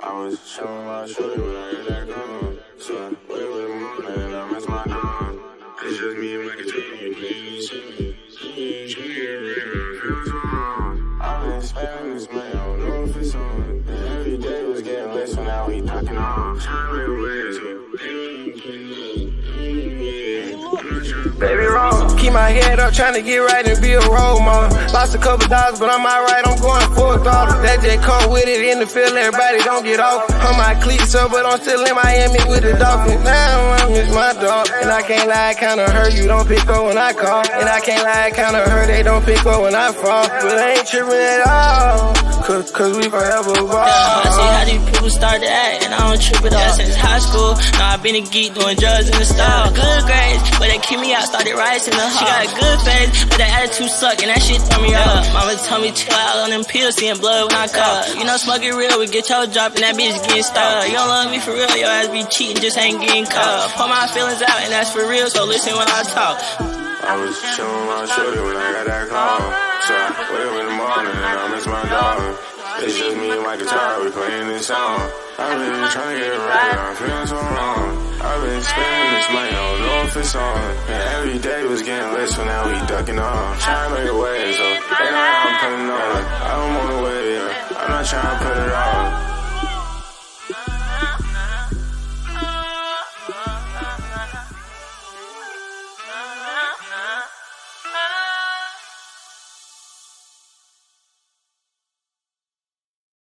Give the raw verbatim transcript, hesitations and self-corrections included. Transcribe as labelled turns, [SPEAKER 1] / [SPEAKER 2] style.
[SPEAKER 1] I was showing my shorty when I got that gun. So I wait with him on and I miss my dime. It's just me and my guitar, you playing the song. I've been spending this money, I don't know if it's on. And every day was getting lit, so now we ducking off.
[SPEAKER 2] Baby wrong, keep my head up, tryna get right and be a role model. Lost a couple dollars, but I'm alright, I'm going full throttle. That just come with it in the field, everybody don't get off. On my cleats up, but I'm still in Miami with the Dolphins. Now I miss my dog, and I can't lie, it kinda hurt you don't pick up when I call. And I can't lie, it kinda hurt they don't pick up when I fall. But I ain't tripping at all, cause, cause we forever ball.
[SPEAKER 3] Yeah, I see how these people start to act, and I don't trip it all. Since high school, now I been a geek doing drugs in the store. Good grades, but they keep me out, started rising the hall. She got a good face, but the attitude suck, and that shit throw me off. Mama told me chill out on them pills, seeing blood when I call. You know, smoke it real, we get your drop, and that bitch getting stopped. You don't love me for real, your ass be cheating, just ain't getting caught. Put my feelings out, and that's for real, so listen when I talk.
[SPEAKER 1] I was showing my shorty when I got that call. So I wake up in the morning and I miss my dog. It's just me and my guitar, we playing this song. I've been trying to get it right, I'm feeling so wrong. I've been spending this money, I don't know if it's on. And every day was getting lit, so now we ducking off. Trying to make a way, so they know I'm putting on. I don't wanna wait, yeah. I'm not trying to put it off.